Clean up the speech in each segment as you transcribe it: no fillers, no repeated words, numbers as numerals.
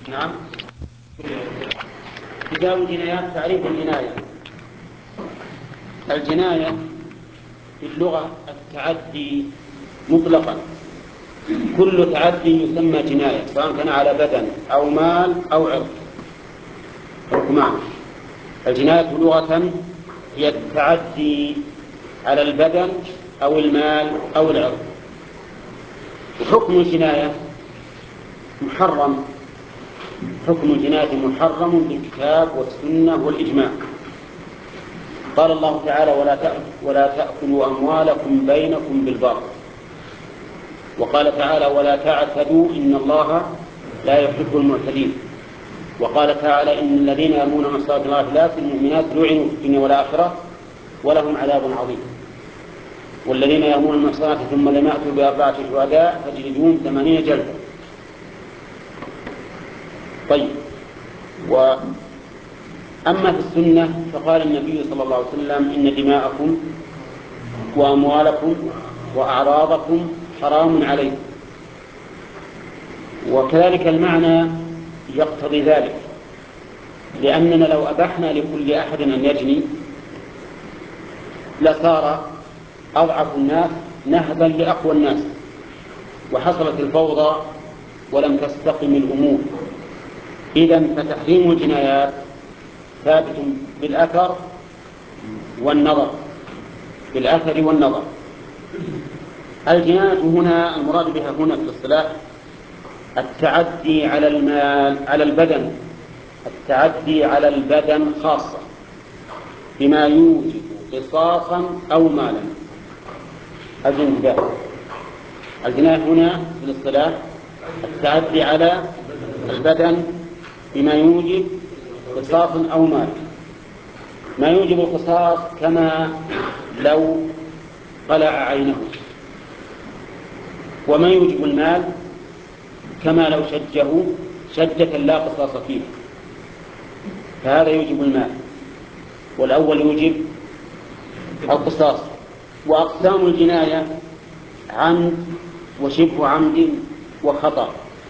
نعم. كتاب الجنايات. تعريف الجناية. الجناية في اللغة التعدي مطلقا، كل تعدي يسمى جناية، سواء كان على بدن أو مال أو عرض. حكمان: الجناية لغة هي التعدي على البدن أو المال أو العرض. وحكم الجناية محرم، حكم الجناية محرم بالكتاب والسنة والإجماع. قال الله تعالى: ولا تأكلوا أموالكم بينكم بالباطل. وقال تعالى: ولا تعتدوا إن الله لا يحب المعتدين. وقال تعالى: إن الذين يرمون محصنات الغافلات المؤمنات لعنوا في الدنيا والآخرة ولهم عذاب عظيم. والذين يرمون المحصنات ثم لم يأتوا بأربعة شهداء فاجلدوهم 80 جلدة. طيب، أما في السنة فقال النبي صلى الله عليه وسلم: إن دماءكم وأموالكم وأعراضكم حرام عليكم. وكذلك المعنى يقتضي ذلك، لأننا لو أبحنا لكل أحد أن يجني لصار أضعف الناس نهبا لأقوى الناس، وحصلت الفوضى ولم تستقم الأمور. إذن فتحريم الجنايات ثابت بالأثر والنظر، بالأثر والنظر. الجناية هنا المراد بها هنا في الاصطلاح التعدي على المال، على البدن، التعدي على البدن خاصة بما يوجب قصاصا أو مالا. الجناية هنا في الاصطلاح التعدي على البدن بما يوجب قصاصا أو مالا. ما يوجب القصاص كما لو قلع عينه، وما يوجب المال كما لو شجه شجة لا قصاص فيه، فهذا يوجب المال، والأول يوجب القصاص. وأقسام الجناية عمد وشبه عمد وخطأ،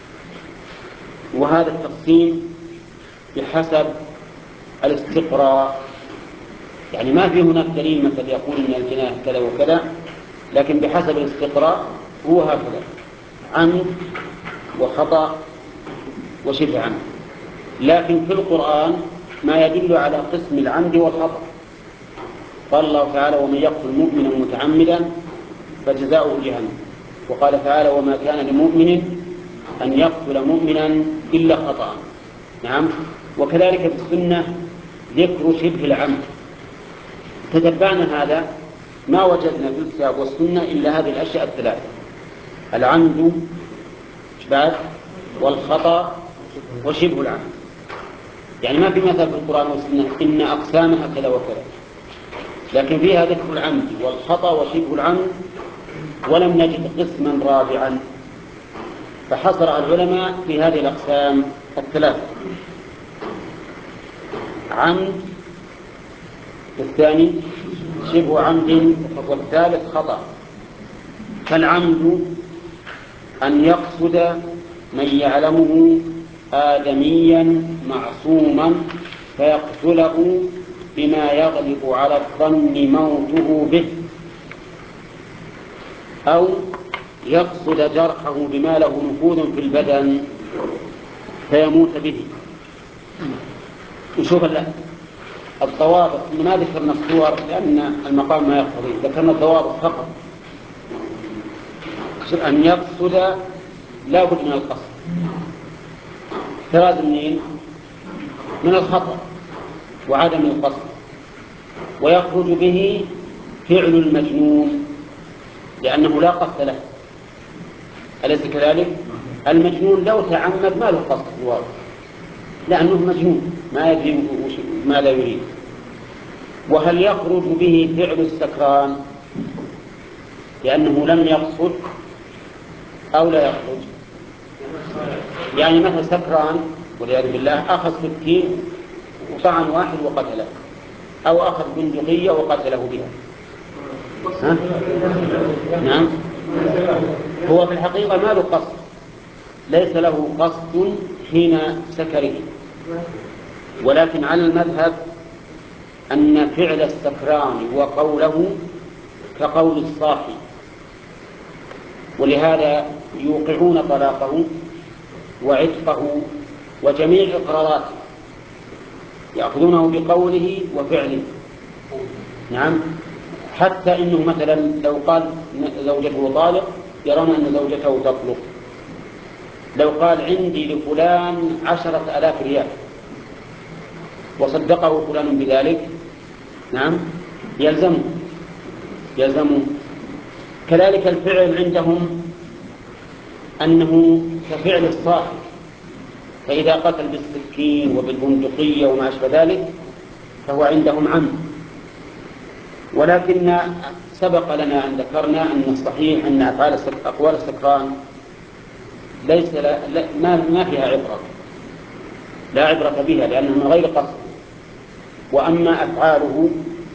وهذا التقسيم بحسب الاستقراء. يعني ما في هناك دليل مثل يقول إن الجناية كذا وكذا، لكن بحسب الاستقراء هو هكذا: عمد وخطأ وشبه عمد. لكن في القرآن ما يدل على قسم العمد والخطأ. قال الله تعالى: ومن يقتل مؤمنا متعمدا فجزاؤه جهنم. وقال تعالى: وما كان لمؤمن أن يقتل مؤمنا إلا خطأ. نعم. وكذلك في السنة ذكر شبه العمد. تتبعنا هذا ما وجدنا في الكتاب والسنة إلا هذه الأشياء الثلاثة: العمد والخطأ وشبه العمد. يعني ما في مثل في القرآن والسنة إن أقسامها كذا وكذا، لكن فيها ذكر العمد والخطأ وشبه العمد، ولم نجد قسما رابعا، فحصر العلماء في هذه الأقسام الثلاثة: عمد، الثاني شبه عمد، والثالث خطأ. فالعمد أن يقصد من يعلمه آدميا معصوما فيقتله بما يغلب على الظن موته به، أو يقصد جرحه بما له نفوذ في البدن فيموت به. نشوف الضوابط، ما ذكرنا الصور لأن المقام ما يقتضي، ذكرنا الضوابط فقط. أن يقصد لا بد من القصد، احتراز من الخطأ وعدم القصد. ويخرج به فعل المجنون لأنه لا قصد له، أليس كذلك؟ المجنون لو تعمد ما له قصد الواضح، لأنه مجنون ما يدري ماذا يريد. وهل يخرج به فعل السكران لأنه لم يقصد أو لا يخرج؟ يعني مثل سكران والعياذ بالله أخذ سكين وطعن واحد وقتله، أو أخذ بندقية وقتله بها. نعم، هو في الحقيقة ما له قصد، ليس له قصد حين سكره، ولكن على المذهب أن فعل السكران وقوله كقول الصاحي، ولهذا يوقعون طلاقه وعتقه وجميع إقراراته، يأخذونه بقوله وفعله. نعم، حتى إنه مثلا لو قال زوجته طالق يرون أن زوجته تطلق. لو قال عندي لفلان 10,000 ريال وصدقه فلان بذلك، نعم، يلزمه. كذلك الفعل عندهم أنه كفعل الصاحب، فإذا قتل بالسكين وبالبندقية وما أشبه ذلك فهو عندهم عمد. ولكن سبق لنا أن ذكرنا أن الصحيح أن أقوال السكران ليس ما فيها عبرة، لا عبرة بها لأنها من غير قصد. وأما أفعاله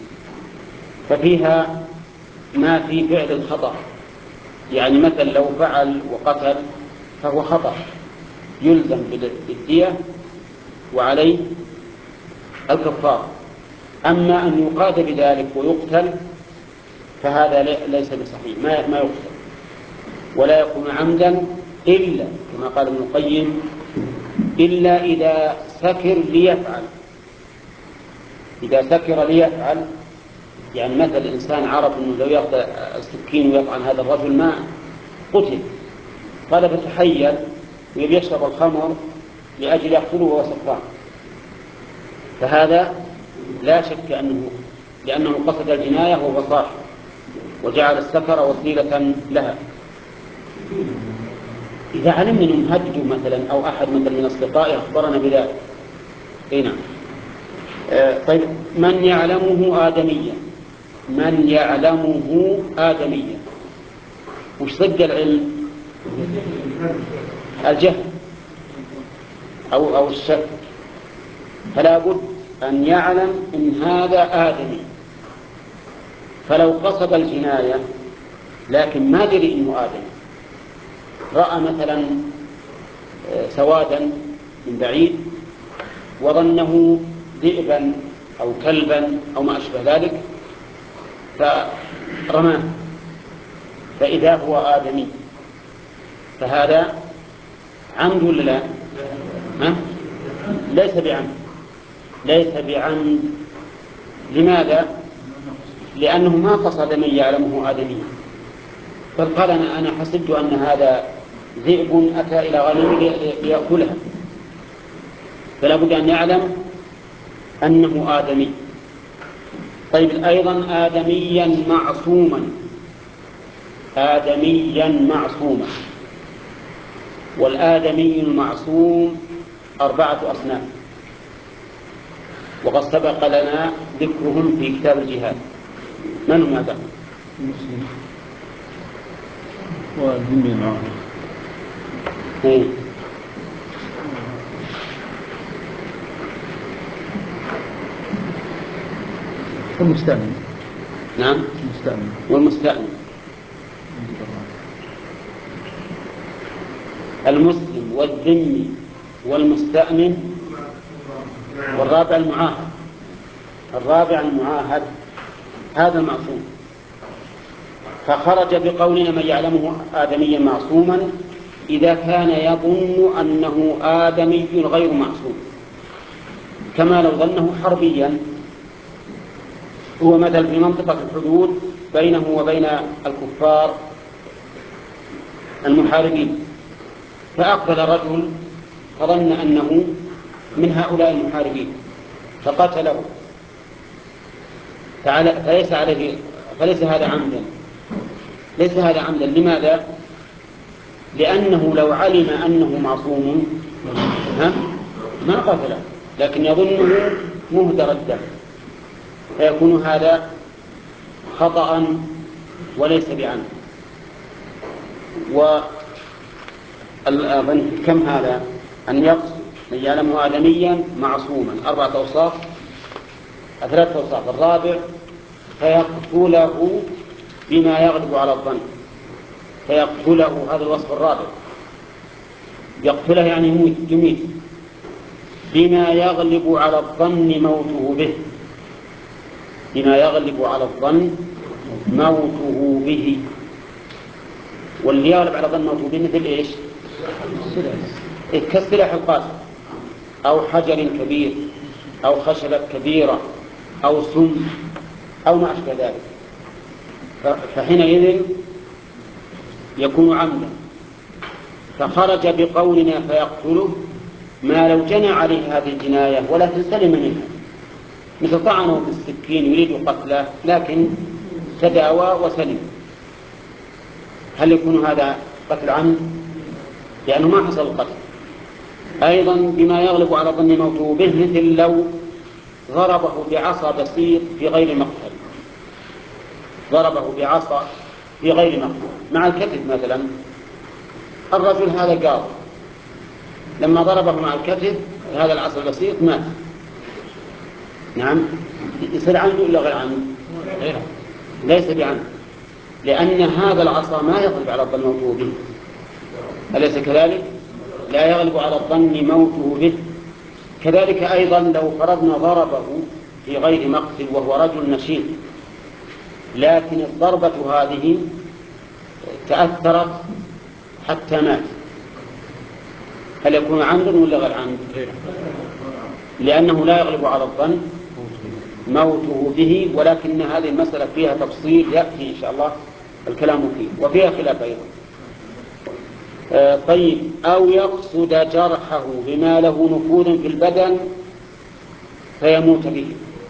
ففيها ما في فعل الخطأ، يعني مثل لو فعل وقتل فهو خطأ يلزم بالدية وعليه الكفار. أما أن يقاد بذلك ويقتل فهذا ليس بصحيح، ما يقتل ولا يكون عمدا إلا كما قال ابن القيم إلا إذا سكر ليفعل. إذا سكر ليفعل يعني مثل الإنسان عرف أنه لو يأخذ السكين ويطعن هذا الرجل ما قتل، قال فتحيل ويبي يشرب الخمر لأجل يقتله وهو سكران، فهذا لا شك أنه لأنه قصد الجناية وهو صاحب وجعل السكر وسيلة لها. إذا علمنا أنهم هددوا مثلا أو أحد مثلا من أصدقائه أخبرنا بذلك. نعم. طيب، من يعلمه آدميا، من يعلمه آدميا، وش ضد العلم؟ الجهل أو الشك، فلا بد أن يعلم إن هذا آدمي. فلو قصد الجناية لكن ما دري إنه آدمي، رأى مثلا سوادا من بعيد وظنه ذئبا أو كلبا أو ما أشبه ذلك فرماه، فإذا هو آدمي فهذا عمد ولا لا؟ ليس بعمد. لماذا؟ لأنه ما قصد من يعلمه آدمي، بل قال أنا حسبت أن هذا ذئب أتى إلى غنم ليأكلها، فلا بد أن يعلم أنه آدمي. طيب، أيضا آدميا معصوما، والآدمي المعصوم 4 أصناف، وقد سبق لنا ذكرهم في كتاب الجهاد. من هم هذا؟ المسلم والذمي معه والمستأمن. نعم، والمستأمن. المسلم والذمي والمستأمن، والرابع المعاهد، هذا المعصوم. فخرج بقولنا من يعلمه آدميا معصوما إذا كان يظن أنه آدمي غير معصوم، كما لو ظنه حربيا، هو مثل في منطقة الحدود بينه وبين الكفار المحاربين، فأقبل رجل فظن أنه من هؤلاء المحاربين فقتله، فليس هذا عمدا. لماذا؟ لأنه لو علم أنه معصوم ما قتله، لكن يظنه مهدر الدم، فيكون هذا خطأ وليس بعمد. كم هذا؟ أن يقصد من يعلمه آدميا معصوما 4 أوصاف، 3 أوصاف. الرابع فيقتله بما يغلب على الظن، فيقتله، هذا الوصف الرابع. يقتله يعني يميت بما يغلب على الظن موته به، بما يغلب على الظن موته به. واللي يغلب على الظن موته به مثل إيش؟ كالسلاح القاسي أو حجر كبير أو خشبة كبيرة أو سم أو ما أشبه ذلك، فحينئذ يكون عمدا. فخرج بقولنا فيقتله ما لو جنى عليه هذه الجناية ولكن سلم منها، مثل طعنه بالسكين يريد قتله لكن تداوى وسلم، هل يكون هذا قتل عمد؟ لأنه ما حصل القتل. أيضا بما يغلب على ظن موته به، مثل لو ضربه بعصا بسيط في غير مقتل، ضربه بعصا في غير مقتل مع الكتف مثلا، الرجل هذا قاضي لما ضربه مع الكتف هذا العصا البسيط مات، نعم يصير عنده إلا غير عنده؟ ليس بعمد، لأن هذا العصا ما يغلب على الظن موته به، أليس كذلك؟ لا يغلب على الظن موته به. كذلك أيضا لو فرضنا ضربه في غير مقتل وهو رجل نشيط، لكن الضربة هذه تأثرت حتى مات، هل يكون عمدا ولا غير عمد؟ لأنه لا يغلب على الظن موته به، ولكن هذه المسألة فيها تفصيل يأتي إن شاء الله الكلام فيه، وفيها خلاف أيضا. طيب، أو يقصد جرحه بما له نفوذ في البدن فيموت به،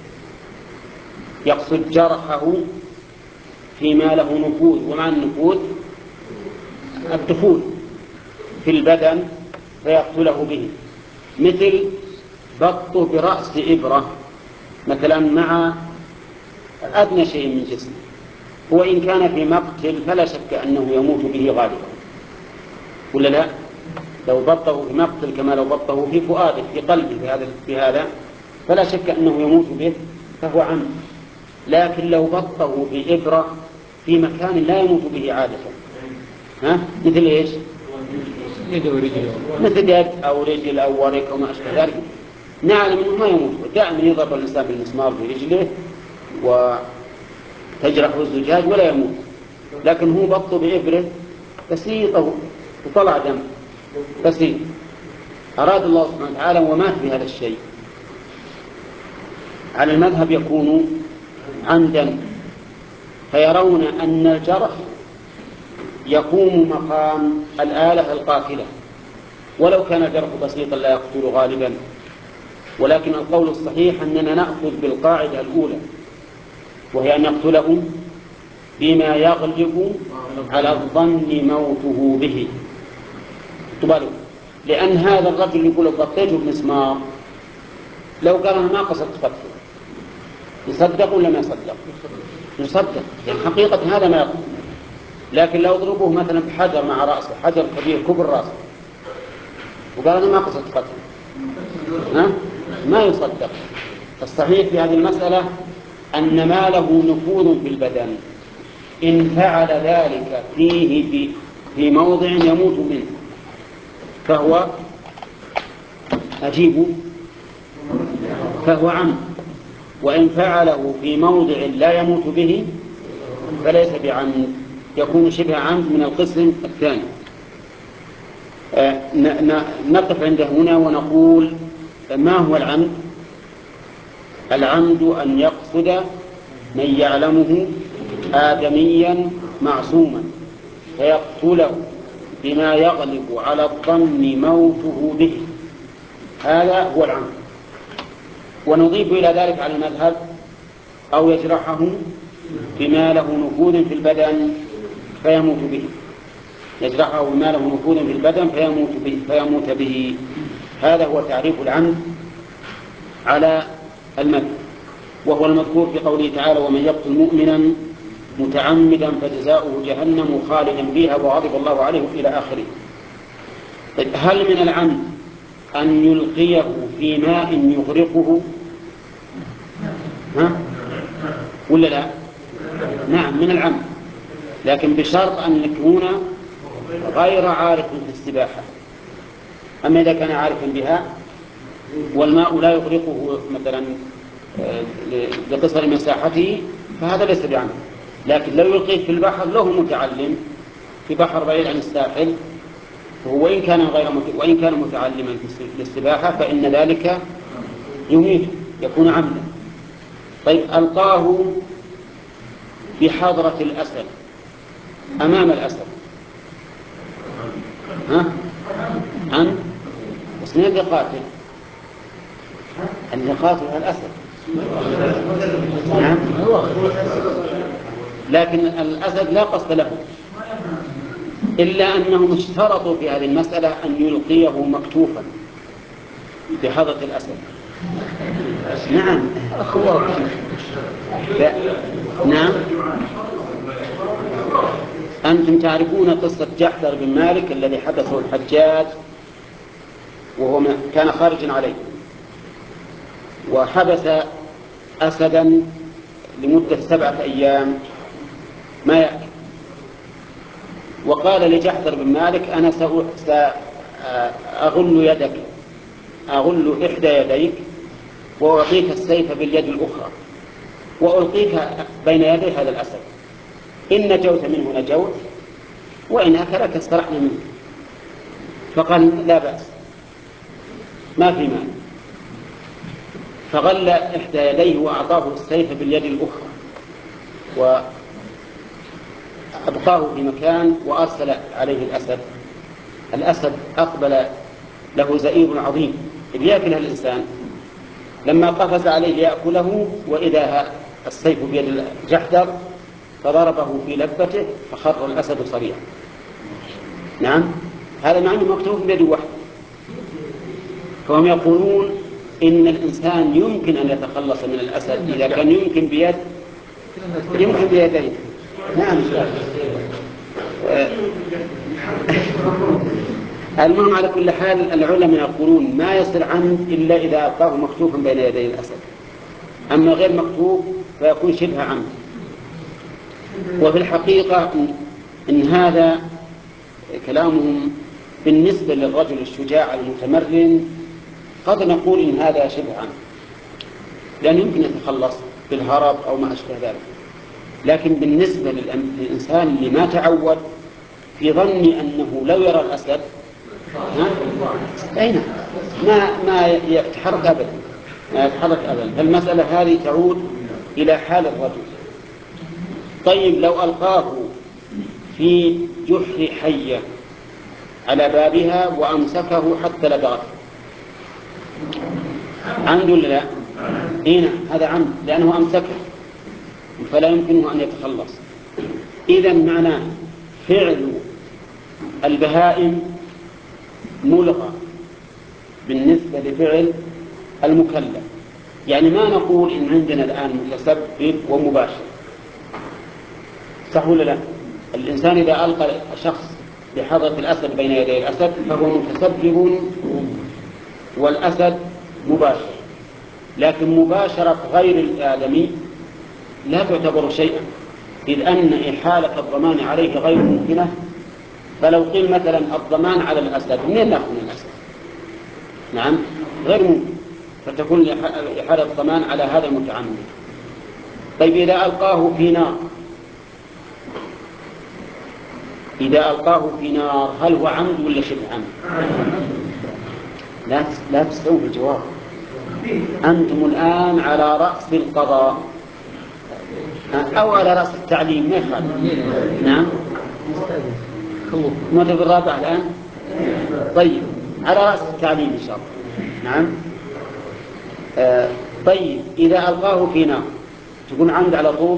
يقصد جرحه فيما له نفوذ، ومعنى النفوذ الدخول في البدن فيقتله به، مثل بطه برأس إبرة مثلا مع أدنى شيء من جسمه، وإن كان في مقتل فلا شك أنه يموت به غالبا، ولا لا؟ لو بطه في مقتل كما لو بطه في فؤاده في قلبه في هذا فلا شك أنه يموت به فهو عمد. لكن لو بطه بإبرة في مكان لا يموت به عادة، مثل إيش؟ مثل يد أو رجل أو ورك أو ما أشبه ذلك، نعلم أنه ما يموت، دائما يضرب الإنسان بالمسمار في رجله وتجرحه الزجاج ولا يموت، لكن هو بطه بإبرة بسيطة وطلع دم بسيط، أراد الله سبحانه وتعالى ومات بهذا الشيء، على المذهب يكون عمدا، فيرون أن الجرح يقوم مقام الآلة القاتلة، ولو كان الجرح بسيطا لا يقتل غالبا. ولكن القول الصحيح أننا نأخذ بالقاعدة الأولى، وهي أن يقتله بما يغلب على الظن موته به. تبالغ، لأن هذا الرجل يقول بطيته بمسمار، لو قال أنا ما قصدت قتله يصدق ولا ما يصدق؟ يصدق، يعني حقيقة هذا ما يقتل. لكن لو ضربوه مثلا بحجر مع رأسه، حجر كبير كبر رأسه، وقال أنا ما قصدت قتله، ما يصدق. الصحيح في هذه المسألة أن ما له نفوذ في البدن إن فعل ذلك فيه في موضع يموت منه فهو فهو عمد، وإن فعله في موضع لا يموت به فليس بعمد، يكون شبه عمد من القسم الثاني. نقف عند هنا ونقول ما هو العمد؟ العمد أن يقصد من يعلمه آدميا معصوما فيقتله بما يغلب على الظن موته به، هذا هو العمد. ونضيف إلى ذلك على المذهب أو يجرحه بما له نفوذ في البدن فيموت به، يجرحه بما له نفوذ في البدن فيموت به. هذا هو تعريف العمد على المذهب، وهو المذكور في قوله تعالى ومن يقتل مؤمنا متعمدا فجزاؤه جهنم خالدا فيها وغضب الله عليه إلى آخره. هل من العمد أن يلقيه في ماء يغرقه ولا لا؟ نعم من العمد، لكن بشرط أن يكون غير عارف في السباحة، أما إذا كان عارفا بها والماء لا يغرقه مثلا لقصر مساحته فهذا ليس بعمد. لكن لو يلقيه في البحر له متعلم في بحر بعيد عن الساحل وإن كان متعلما في السباحة فإن ذلك يميت يكون عمدا. طيب ألقاه بحضرة الأسد أمام الأسد عمد بس من اللي قاتل؟ اللي قاتل الأسد نعم. لكن الأسد لا قصد له إلا أنهم اشترطوا في هذه المسألة أن يلقيه مكتوفا بحضرة الأسد. نعم نعم. أنتم تعرفون قصة جحدر بن مالك الذي حدثه الحجاج وهو كان خارجا عليه وحبس أسدا لمدة 7 أيام ما يأكل، وقال لجحدر بن مالك أنا أغل إحدى يديك وأعطيك السيف باليد الأخرى وألقيك بين يدي هذا الأسد، إن نجوت منه نجوت وإن أكلك استرحنا منه. فقال لا بأس ما في مانع، فغل إحدى يديه وأعطاه السيف باليد الأخرى وأبقاه في مكان وأرسل عليه الأسد أقبل له زئير عظيم ليأكله الإنسان، لما قفز عليه ليأكله وإذا السيف بيد جحدر فضربه في لبته فخر الأسد صريعا. نعم هذا معنى مكتوب بيد واحد. فهم يقولون إن الإنسان يمكن أن يتخلص من الأسد إذا كان يمكن بيدين. نعم المهم على كل حال العلماء يقولون ما يصير عمد إلا إذا ألقاه مكتوفا بين يدي الأسد، أما غير مكتوف فيكون شبه عمد. وفي الحقيقة إن هذا كلامهم بالنسبة للرجل الشجاع المتمرن قد نقول إن هذا شبه عمد لأن يمكن يتخلص بالهرب أو ما أشبه ذلك، لكن بالنسبة للإنسان اللي ما تعود في ظني أنه لو يرى الأسد أين ما يتحرك أبدا فالمسألة هذه تعود إلى حال الرجل. طيب لو ألقاه في جحر حية على بابها وأمسكه حتى لدغته عمد ولا لا؟ هنا هذا عمد لأنه أمسكه فلا يمكنه أن يتخلص. إذا معناه فعل البهائم ملغى بالنسبة لفعل المكلف، يعني ما نقول إن عندنا الآن متسبب ومباشر، صح ولا لا؟ الإنسان إذا ألقى شخص بحضرة الأسد بين يدي الأسد فهو متسبب والأسد مباشر، لكن مباشرة غير الآدمي لا تعتبر شيئا، إذ أن إحالة الضمان عليه غير ممكنة. فلو قيل مثلا الضمان على الأسد منين نأخذ من الأسد؟ نعم غير ممكن، فتكون إحالة الضمان على هذا المتعمد. طيب إذا ألقاه في نار هل هو عمد ولا شبه عمد؟ لا تستووا بالجواب، أنتم الآن على رأس القضاء أو على رأس التعليم ما يخالف. نعم ماذا بالرابع الآن؟ طيب على رأس التعليم إن شاء الله. نعم طيب إذا ألقاه في نار تكون عمد على طول؟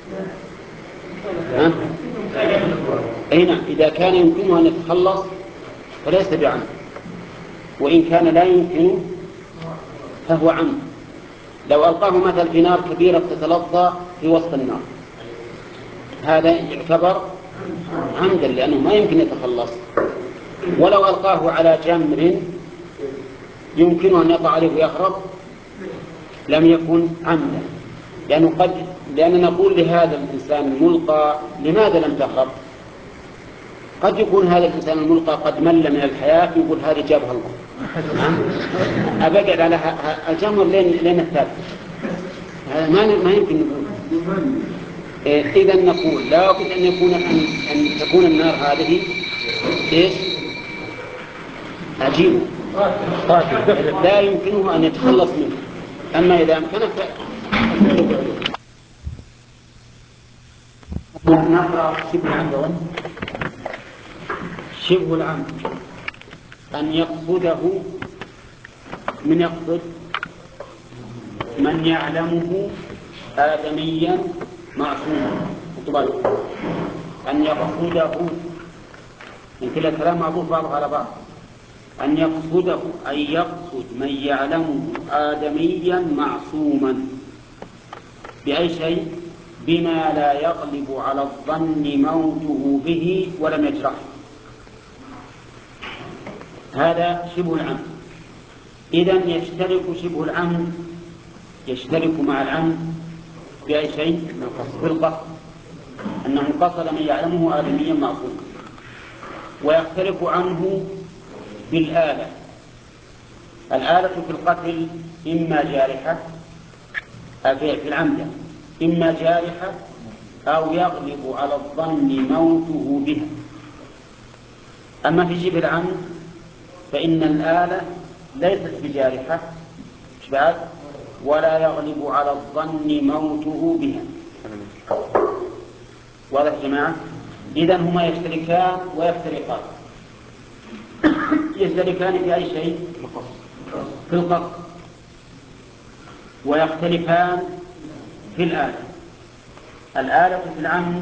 هنا إذا كان يمكنه أن يتخلص فليس بعمد، وإن كان لا يمكن فهو عمد. لو ألقاه مثلا في نار كبيرة تتلظى في وسط النار هذا يعتبر عمدا لأنه ما يمكن يتخلص. ولو ألقاه على جمر يمكنه أن يقع عليه ويهرب لم يكن عمدا، لأننا نقول لهذا الإنسان الملقى لماذا لم تهرب؟ قد يكون هذا الإنسان الملقى قد مل من الحياة يقول هذه جابها الله. أبقعد على الجمر لين الثالث. هذا ما يمكن نقول. إذا نقول لا بد أن تكون النار هذه إيش؟ عجيبة لا يمكنه أن يتخلص منه. أما إذا أمكنه نقرأ شبه العمد. شبه العمد أن يقصده من يقصد من يعلمه آدميا معصوما. أن يقصده من كلا كلام معطوف بعضه على بعض. أن يقصده أي يقصد من يعلمه آدميا معصوما بأي شيء؟ بما لا يغلب على الظن موته به ولم يجرحه. هذا شبه العمد. إذن يشترك شبه العمد يشترك مع العمد بأي شيء؟ في القصد، أنه قصد من يعلمه آدميا معصوما. ويختلف عنه بالآلة. الآلة في القتل إما جارحة في العمد إما جارحة أو يغلب على الظن موته بها. أما في شبه العمد فإن الآلة ليست بجارحة ولا يغلب على الظن موته بها. واضح يا جماعة؟ إذن هما يشتركان ويفترقان. يشتركان في أي شيء؟ في القصد. ويختلفان في الآلة. الآلة في العمد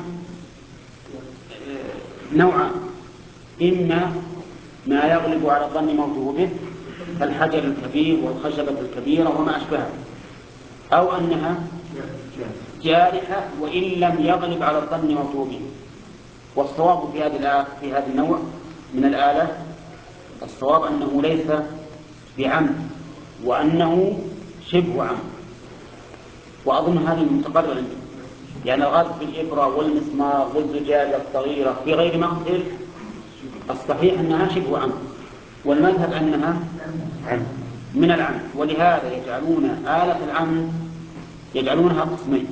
نوعان: إما ما يغلب على الظن موته به كالحجر الكبير والخشبة الكبيرة وما أشبهها، أو أنها جارحة وإن لم يغلب على الظن موته به. والصواب في هذا النوع من الآلة الصواب أنه ليس بعمد وأنه شبه عمد. وأظن هذه المتقرر عندي، يعني الغاز بالإبرة والمسمار والزجاجة الصغيرة في غير مقتل الصحيح أنها شبه عمد، والمذهب أنها من العمد. ولهذا يجعلون آلة العمد يجعلونها قسمين: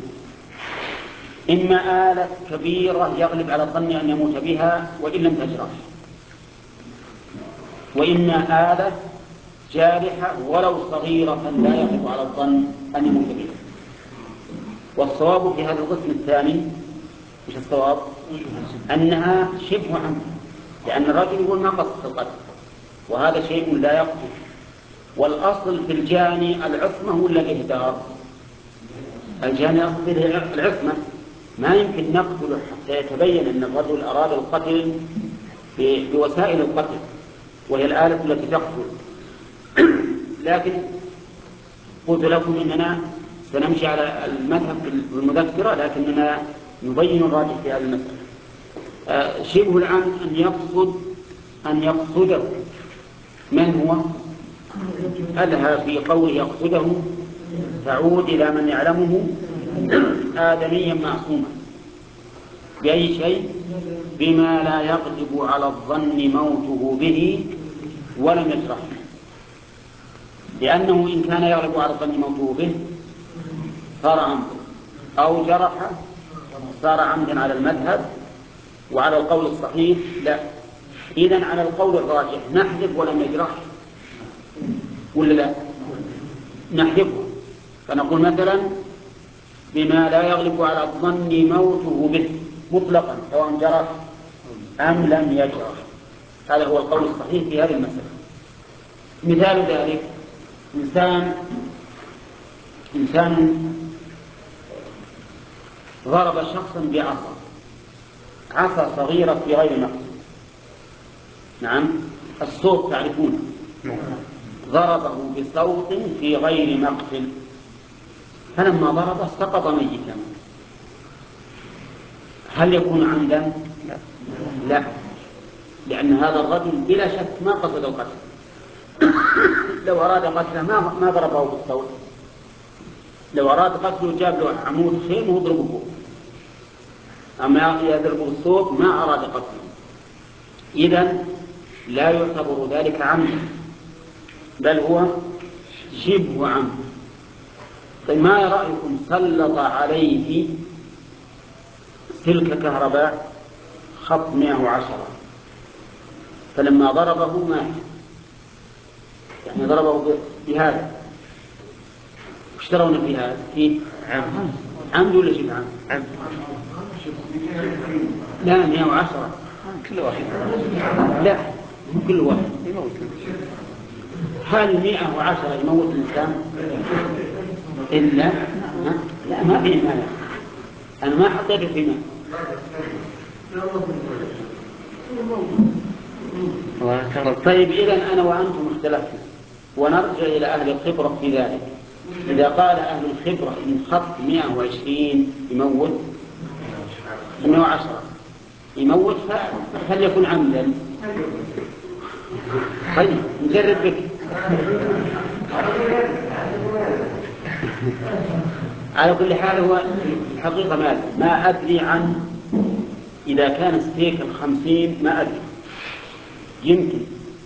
إما آلة كبيرة يغلب على الظن أن يموت بها وإن لم تجرح، وإما آلة جارحة ولو صغيرة لا يغلب على الظن أن يموت بها. والصواب في هذا القسم الثاني مش الصواب أنها شبه عمد، لأن الرجل يقول ما قصد القتل وهذا شيء لا يقتل. والأصل في الجاني العصمة ولا الإهدار؟ الجاني أصل العصمة، ما يمكن نقتله حتى يتبين أن الرجل أراد القتل بوسائل القتل وهي الآلة التي تقتل. لكن قلت لكم إننا سنمشي على المذهب في المذكرة، لكننا نبين الراجح في هذه المسألة. شبه العمد أن يقصده. من هو؟ ألها في قول يقصده تعود إلى من يعلمه آدميا معصوما بأي شيء؟ بما لا يغلب على الظن موته به ولم يجرح. لأنه إن كان يغلب على الظن موته به صار عمدا، أو جرح صار عمدا على المذهب. وعلى القول الصحيح لا. إذن على القول الراجح نحذف ولم يجرح ولا لا؟ نحذفه، فنقول مثلا بما لا يغلب على الظن موته به مطلقا سواء جرح أم لم يجرح. هذا هو القول الصحيح في هذه المسألة. مثال ذلك إنسان ضرب شخصا عصا صغيرة في غير مقصد. نعم، الصوت تعرفونه. ضربه بصوت في غير مقتل، فلما ضربه سقط ميتا. هل يكون عمدا؟ لا، لأن هذا الرجل بلا شك ما قصد القتل. لو أراد قتله ما ضربه بالصوت. لو أراد قتله جاب له عمود خيم ويضربه، أما يضربه بالصوت ما أراد قتله. إذن لا يعتبر ذلك عمدا، بل هو شبه عمد. طيب ما رأيكم سلط عليه سلك كهرباء خط 110، فلما ضربه مات، يعني ضربه بهذا، وش ترون في هذا؟ فيه عمد ولا شبه عمد؟ لا 110 كل واحد. لا مو كل واحد يموت. هل 110 يموت الإنسان إلا لا ما فيه مال، أنا ما حطيت في مال. طيب إذن أنا وأنتم اختلفنا، ونرجع إلى أهل الخبرة في ذلك. إذا قال أهل الخبرة إن خط 120 يموت 110 يموت فليكن عمدا. طيب نجرب بك. على كل حال هو الحقيقة ما أدري عن إذا كان ستيك 50 ما أدري، يمكن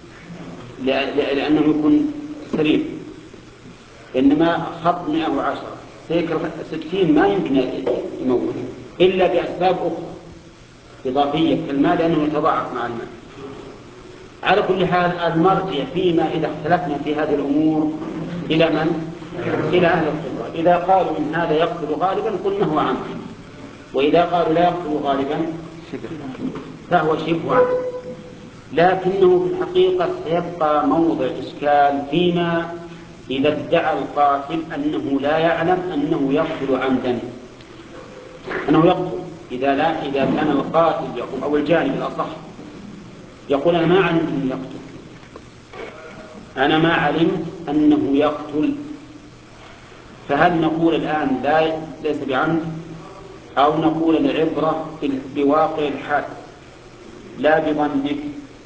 لأنه يكون سريع، إنما خط 110 ستيك 60 ما يمكن يموت إلا بأسباب أخرى إضافية كالماء، لأنه يتضاعف مع الماء. على كل حال المرجع فيما إذا اختلفنا في هذه الأمور إلى من؟ إلى أهل الخبرة. إذا قالوا إن هذا يقتل غالبا قلنا هو عمد، وإذا قالوا لا يقتل غالبا فهو شبه عمد. لكنه في الحقيقة سيبقى موضع إشكال فيما إذا ادعى القاتل أنه لا يعلم أنه يقتل عمدا، أنه يقتل. إذا كان القاتل أو الجانب الأصح يقول أنا ما علمت أنه يقتل، أنا ما علمت أنه يقتل، فهل نقول الآن ليس بعمد، أو نقول العبرة بواقع الحال لا بظنك؟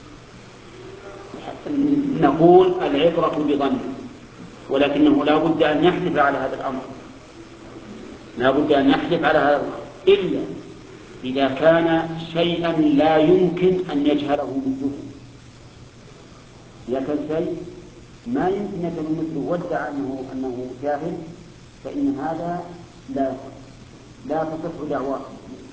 نقول العبرة بظنك، ولكنه لا بد أن يحلف على هذا الأمر، لا بد أن يحلف على هذا الأمر إلا إذا كان شيئا لا يمكن أن يجهله مثله. إذا كان شيء ما يمكن يجهله مثله وادعى أنه جاهل، فإن هذا لا تصح دعواه.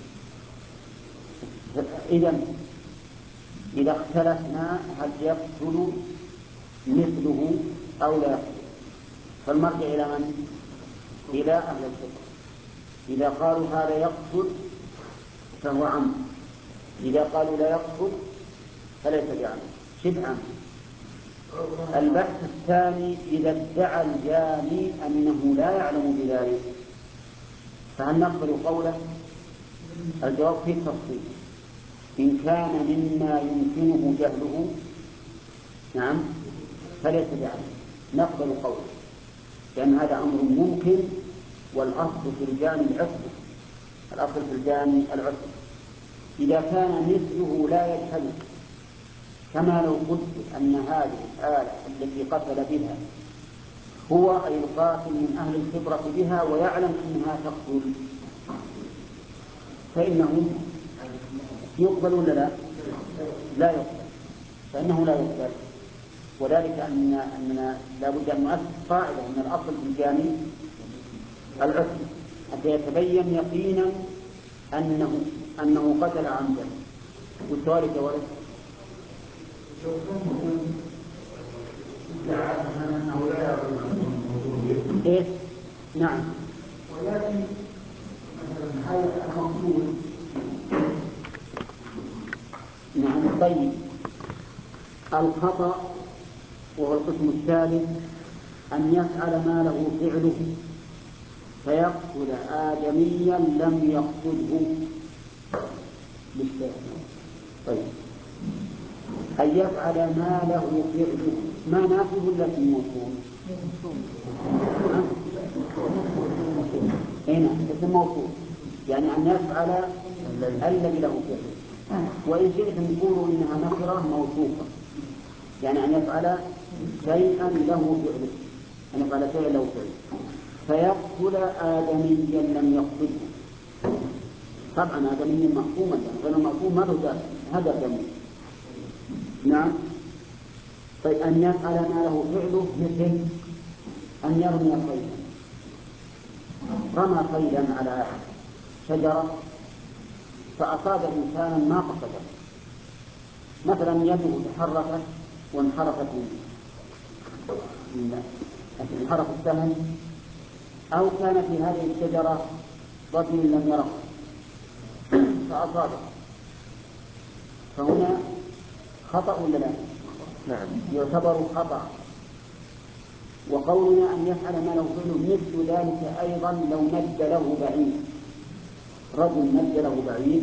إذا اختلفنا هل يقتل مثله أو لا يقتل، فالمرجع إلى من؟ إلى أهل الفقه. إذا قالوا هذا يقتل فهو عمد، إذا قالوا لا يقتل فليس بعمد، شبه عمد. البحث الثاني إذا ادعى الجاني أنه لا يعلم بذلك، فهل نقبل قوله؟ الجواب فيه تفصيل. إن كان مما يمكنه جهله نعم فليس بعمد، نقبل قوله، لأن هذا أمر ممكن، والأصل في الجاني العصمة، الأصل في الجاني العصمة. إذا كان مثله لا يجهله، كما لو قلت أن هذه الآلة التي قتل بها هو أي القاتل من أهل الخبرة بها ويعلم أنها تقتل، فإنه يقبل ولا لا؟ لا يقبل، فإنه لا يقبل. وذلك أننا لا بد أن نؤسس قاعدة أن الأصل في الجاني العصمة حتى يتبين يقينا أنه قتل عمدا. والسؤال جواب إيه؟ نعم. ولكن هذا المقصود. نعم. طيب الخطأ وهو القسم الثالث أن يفعل ما له فعله فيقتل آدميا لم يقتله بالفعل. طيب أن يفعل ما له فعله ما نافذ ولا في موصول؟ هنا اسم موصول، يعني أن يفعل الذي له فعله. وإن شئتم تقولوا إنها نكرة موصوفة، يعني أن يفعل شيئا له فعله، أن يفعل شيئا له فعله فيقتل آدميا لم يقتله. طبعا آدميا مفهوما، غير المفهوم ما له داعي، هذا دمي. نعم. طيب أن يفعل ما له فعله مثل أن يرمي خيلا، رمى خيلا على شجرة فأصاب إنسانا ما قصده، مثلا يده تحركت وانحرفت انحرف السهم، أو كان في هذه الشجرة ضبي لم يره فأصابه، فهنا خطأ ولا لا؟ نعم. يعتبر خطأ. وقولنا أن يفعل ما له فعله مثل ذلك أيضا لو مد له بعيد، رجل مد له بعيد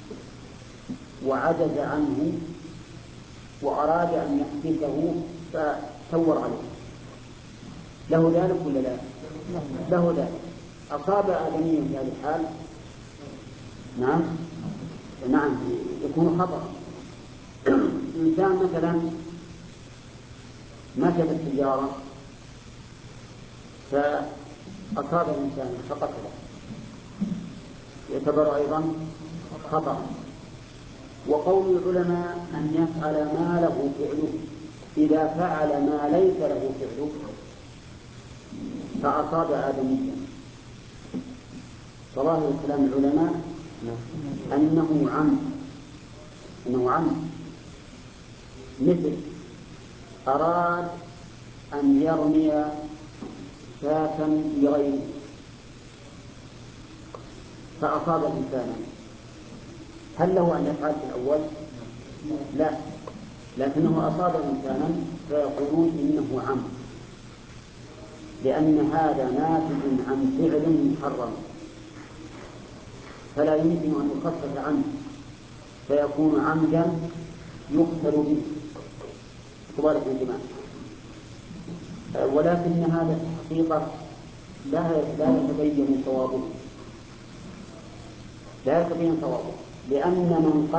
وعجز عنه وأراد أن يحدثه فثور عليه، له ذلك ولا لا؟ له ذلك. أصاب آدميا في هذه الحال نعم يكون خطأ. إنسان مثلا مشى بالسيارة فأصاب إنسان فقتله، يعتبر أيضا خطأ. وقول العلماء أن يفعل ما له فعله إذا فعل ما ليس له فعله فأصاب آدميا، فظاهر كلام العلماء أنه عمد، مثل أراد أن يرمي شاة لغيره فأصاب إنسانا، هل له أن يفعل في الأول؟ لا، لكنه أصاب إنسانا فيقولون إنه عمد، لأن هذا ناتج عن فعل محرم فلا يمكن أن يخفف عنه فيكون عمدا يقتل به كبار الجماعة. ولكن هذا الحقيقة لا يتبين صوابه، لأن من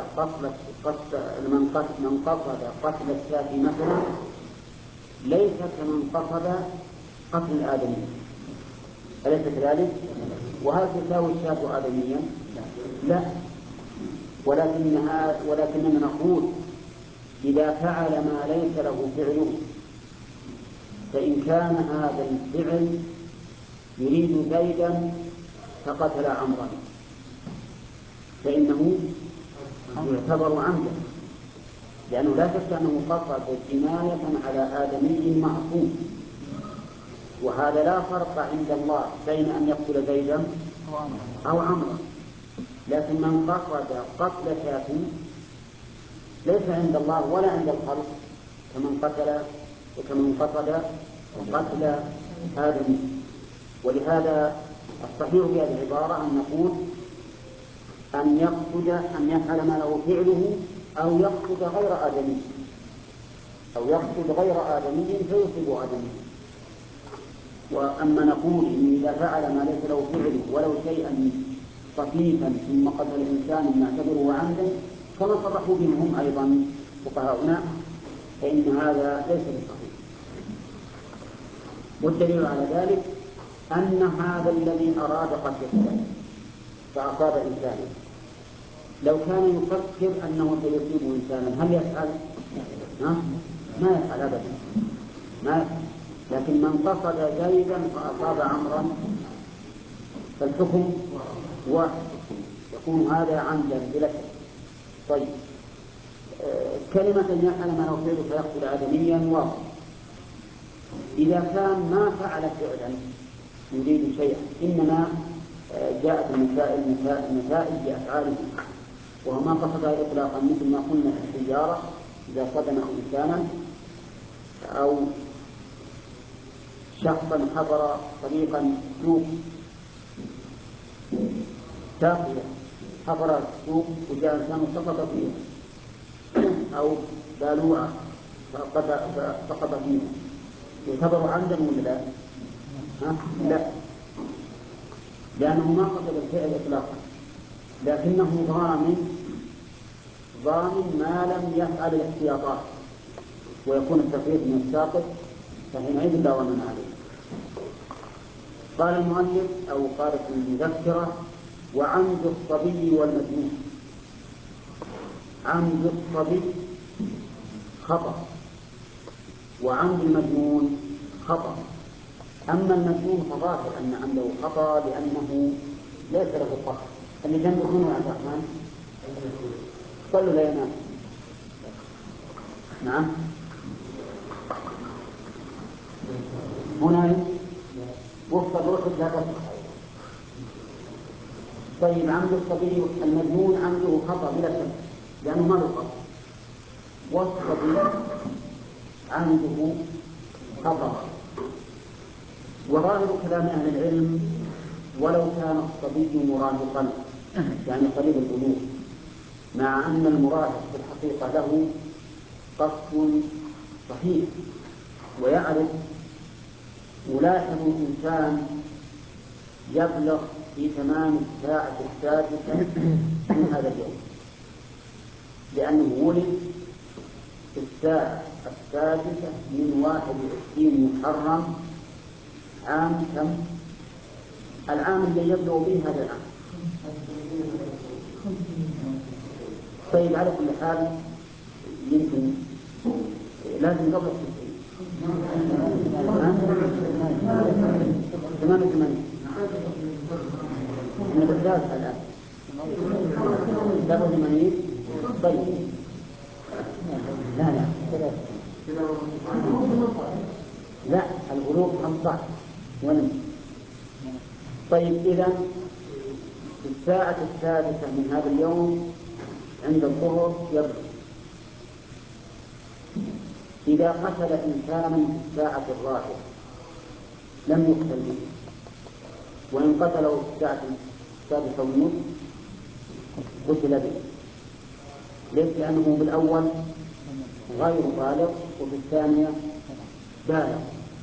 قصد قتل الشاة مثلا ليس كمن قصد قتل الآدمي، أليس كذلك؟ وهل تساوي الشاة آدميا؟ لا، ولكننا نقول إذا فعل ما ليس له فعله، فإن كان هذا الفعل يريد زيدا فقتل عمرا فإنه يعتبر عمدا، لأنه لا شك أنه قصد جناية على آدمي معصوم، وهذا لا فرق عند الله بين أن يقتل زيدا أو عمرا. لكن من قصد قتل شاة ليس عند الله ولا عند الخلق كمن قصد قتل آدمي. ولهذا الصحيح في هذه العبارة أن نقول أن يفعل ما له فعله أو يقصد غير آدمي فيصيب آدمي. وأما نقول إن إذا فعل ما ليس له فعله ولو شيئا خفيفا ثم قتل الإنسان نعتبره عمدا كما صرحوا به هم أيضا فقهاؤنا، فإن هذا ليس بصحيح. والدليل على ذلك أن هذا الذي أراد قتله فأصاب إنسانا لو كان يفكر أنه سيصيب إنسانا هل يفعل؟ ما يفعل أبدا، ما يفعل. لكن من قصد زيدا فأصاب عمرا فالحكم واحد، يكون هذا عمدا بلا شك. طيب، كلمة يفعل ما له فعله فيقتل آدميا واضح. إذا كان ما فعل فعلا يريد شيئا، إنما جاءت النتائج بأفعاله وهو ما قصدها إطلاقا، مثل ما قلنا في السيارة إذا صدم إنسانا أو شخصا حضر طريقا سوق ساقية، حضر السوق وجاء إنسان سقط فيه أو بالوعة فسقط فيه، يعتبر عمدا ولا لا؟ لا، لأنه ما قصد الفعل إطلاقا، لكنه ضامن ما لم يفعل الاحتياطات، ويكون التفريط من الساقط فحينئذ لا ضمان عليه. قال المؤلف أو قالت المذكرة: وعمد الصبي والمجنون. عمد الصبي خطأ، وعمد المجنون خطأ. أما المجنون فظاهر أن عنده خطأ لأنه ليس له فقر. اللي جنبه منه يا عبد الرحمن صلوا لا ينام. نعم هنا وفق الروح لا تصح. طيب عمد الصبي المجنون عنده خطأ بلا شك لأنه ما له خطأ، والصبي عنده خطأ. وظاهر كلام أهل العلم ولو كان الصبي مراهقا يعني قريب البلوغ، مع أن المراهق في الحقيقة له قصد صحيح ويعرف، يلاحظ الإنسان يبلغ في تمام الساعة السادسة من هذا اليوم، لأنه ولد في الساعة السادسة من 21 محرم عام كم؟ العام الذي يبلغ به هذا العام. طيب على كل حال يمكن لازم قبل 88 من الأحداث الآن 87. طيب لا البلوغ 15 ونم. طيب إذا في الساعة السادسة من هذا اليوم عند الظهر يبلغ. إذا قتل إنسانا في الساعة الرابعة لم يقتل به، وإن قتله في الساعة السادسة والنصف قتل به. ليس لأنه بالأول غير بالغ وفي الثانية بالغ.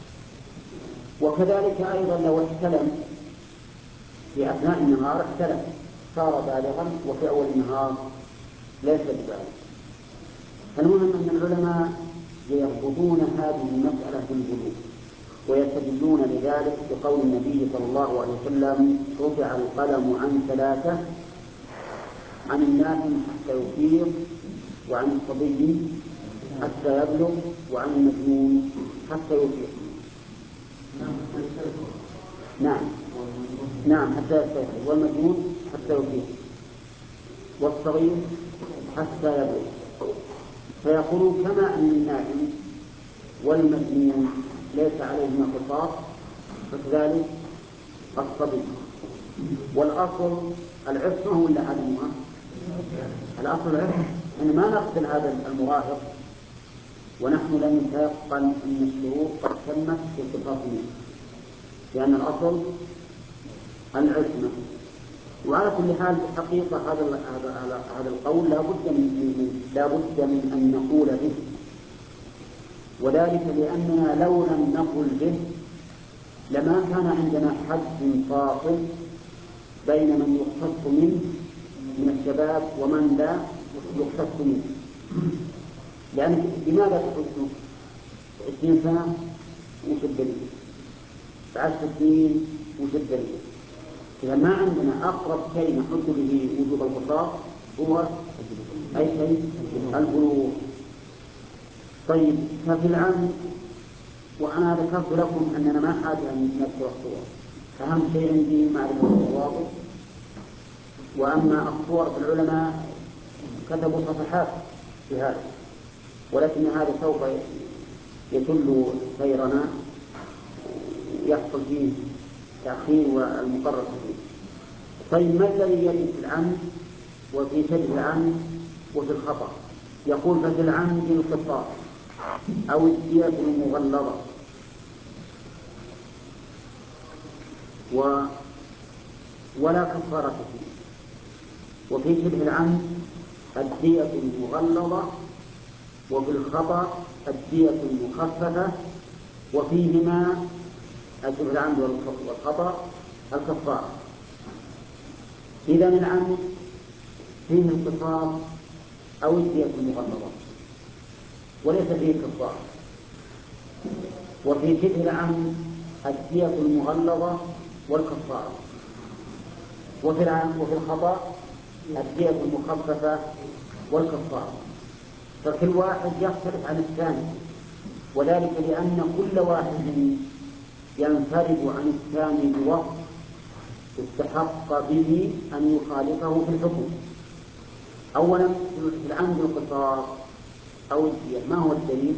وكذلك أيضا لو احتلم في أثناء النهار احتلم صار بالغا وفي أول النهار ليس ببالغ. المهم أن العلماء يربطون هذه المسألة بالبلوغ ويستدلون لذلك بقول النبي صلى الله عليه وسلم رفع القلم عن 3: عن النائم حتى يفيق، وعن الصبي حتى يبلغ، وعن المجنون حتى يفيق. نعم حتى يستيقظ، والمجنون حتى يفيق، والصغير حتى يبلغ. فيقولون كما أن النائم والمجنون ليس عليهما قصاص فكذلك الصبي. والأصل العصمة ولا عدمها؟ الأصل العصمة، يعني ما نقتل هذا المراهق ونحن لم نتيقن أن الشروط قد تمت في القصاص منه، لأن الأصل العصمة. وعلى كل حال حقيقة هذا القول لا بد من أن نقول به، وذلك لأننا لو لم نقل به لما كان عندنا حد فاصل بين من يختص منه من الشباب ومن لا يختص منه. لأن لماذا تحسه 20 سنة وش الدليل؟ 10 سنين وش الدليل؟ إذا ما عندنا أقرب شيء نحط به وجوب القصاص هو أي شيء البلوغ. طيب ففي العام، وأنا ذكرت لكم أننا ما حاجة أن نذكر الصور، أهم شيء عندي معرفة الضوابط. وأما الصور فالعلماء كتبوا صفحات في هذا، ولكن هذا سوف يتل سيرنا يحصل فيه تأخير والمقرر فيه. طيب ما الذي يجب في العمد وفي شبه العمد وفي الخطأ؟ يقول ففي العمد القصاص أو الدية المغلظة، ولا كفارة فيه. وفي شبه العمد الدية المغلظة، وفي الخطأ الدية المخففة، وفيهما شبه العمد والخطأ الكفارة. إذا العمد فيه القصاص أو الدية المغلظة وليس فيه كفارة، وفي شبه العمد الدية المغلظة والكفارة، وفي الخطأ الدية المخففة والكفارة. فكل واحد يختلف عن الثاني، وذلك لأن كل واحد ينفرد عن الثاني بوقت استحق به أن يخالفه في الحكم. أولا في العمد القصاص أو الدية، ما هو الدليل؟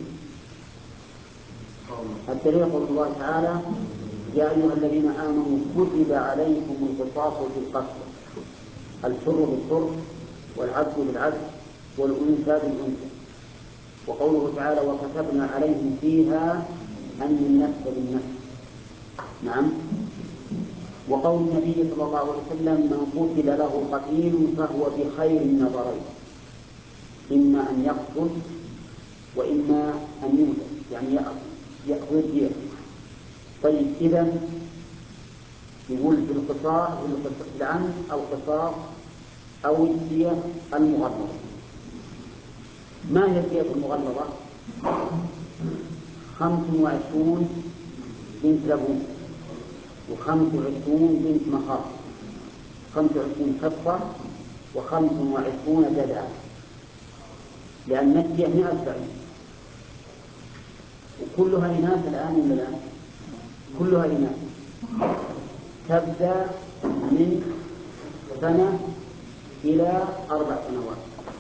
الدليل قول الله تعالى: يا أيها الذين آمنوا كتب عليكم القصاص في القتل، الحر بالحر والعبد بالعبد والأنثى بالأنثى. وقوله تعالى: وكتبنا عليهم فيها أن النفس بالنفس. نعم. وقول النبي صلى الله عليه وسلم: من قتل له قتيل فهو بخير النظرين، إما أن يقتل وإما أن يمسك، يعني يأخذ الدية. طيب إذا يقول في القصاص العمد أو القصاص أو الدية المغلظة. ما هي الدية المغلظة؟ 25 بنت لبون، و25 بنت مخاض، 25 حصة، و25 جدع، لأن الدية 100 بعيد. وكلها إناث الآن ولا لا؟ كلها إناث. تبدأ من 1 سنة إلى 4 سنوات.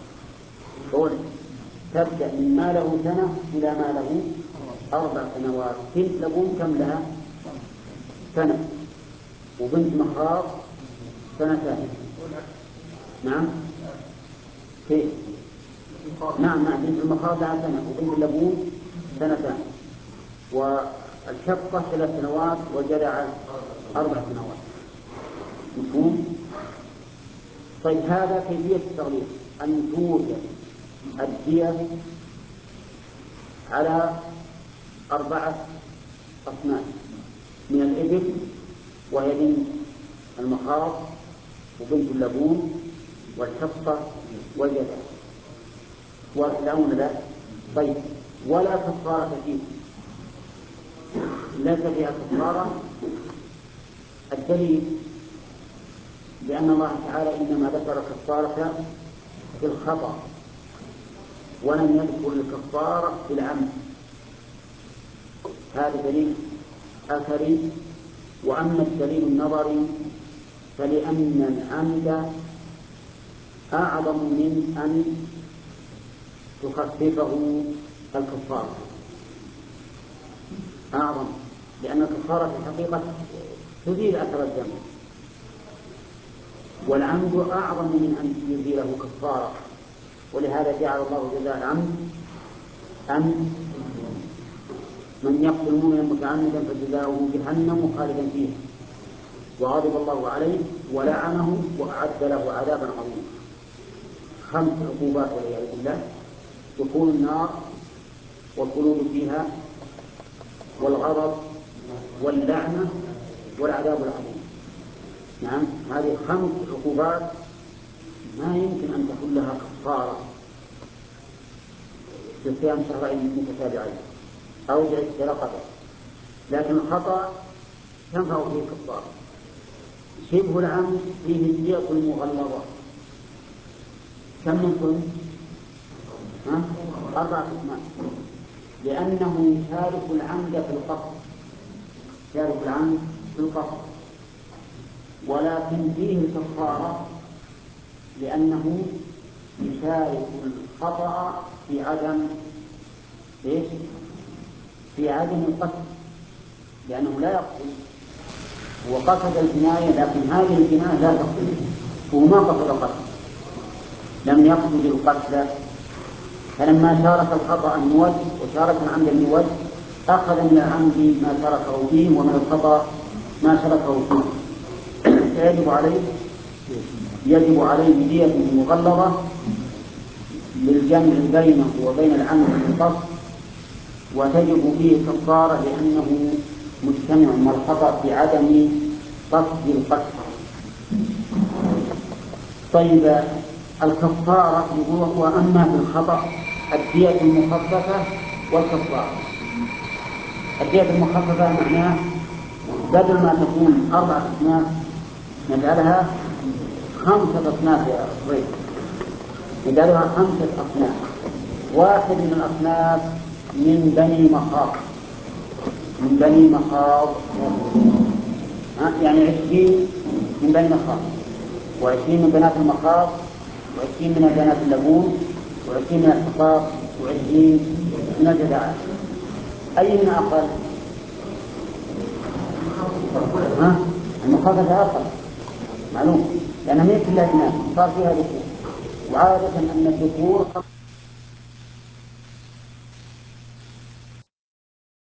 تبدأ من ما له 1 سنة إلى ما له 4 سنوات. بنت لبون كم لها؟ 1 سنة. وبنت مخاض 2 سنتين. نعم كيف؟ نعم بنت المخاض لها 1 سنة، وبنت اللبون 2 سنتين، والشقة 3 سنوات، وجرع 4 سنوات. مفهوم؟ طيب هذا كيفية التغليظ: أن توجد الدية على 4 أصناف من الإبل، وهي بنت المخاض وبنت اللبون والحصة والجدع. والأون لا. طيب ولا كفارة فيه، ليس فيها كفارة. الدليل لأن الله تعالى إنما ذكر الكفارة في الخطأ ولم يذكر الكفارة في العمد. هذا دليل أثري. وأما الدليل النظري فلأن العمد أعظم من أن تخففه الكفارة، أعظم، لأن الكفارة في الحقيقة تزيل أثر الدم، والعمد أعظم من أن يزيله كفارة. ولهذا جعل الله جزاء العمد أن من يقتل مؤمنا متعمدا فجزاؤه جهنم خالدا فيها وغضب الله عليه ولعنه وأعد له عذابا عظيما. 5 عقوبات والعياذ بالله: دخول النار والخلود فيها والغضب واللعنة والعذاب العظيم. نعم، هذه 5 عقوبات ما يمكن أن تكون لها كفارة بصيام شهرين متتابعين أو بعتق رقبة، لكن الخطأ تنفع فيه كفارة. شبه العمد فيه الدية المغلظة. كم منكم؟ 4 أقسام. لأنه يشارك العمد في القصد، يشارك العمد في القصد، ولكن فيه الكفارة لأنه يشارك الخطأ في عدم إيش؟ في عدم القتل، لأنه لا يقتل، وقصد الجناية لكن هذه الجناية لا تقتل، هو ما قصد القتل، لم يقصد القتل. فلما شارك الخطأ النوج وشارك العمد النوج أخذ من العمد ما شاركه فيه ومن الخطأ ما شاركه فيه، يجب عليه دية مغلظة للجمع بينه وبين العمد بالقصد، وتجب فيه كفارة لأنه مجتمع مع الخطأ بعدم قصد القتل. طيب الكفارة يقول: وأما في الخطأ الدية المخففة والكفارة. الدية المخففة معناه بدل ما تكون 4 أصناف نجعلها 5 أصناف يا ريت، نجعلها 5 أصناف. واحد من الأصناف من بني مخاض، من بني مخاض، يعني 20 من بني مخاض، و20 من بنات المخاض، و20 من بنات اللبون، و20 من الحصاص، و20 من الجذعان. أي من أقل؟ المخافة أقل معلوم، لأن ما كلها إناث صار فيها ذكور، وعادة أن الذكور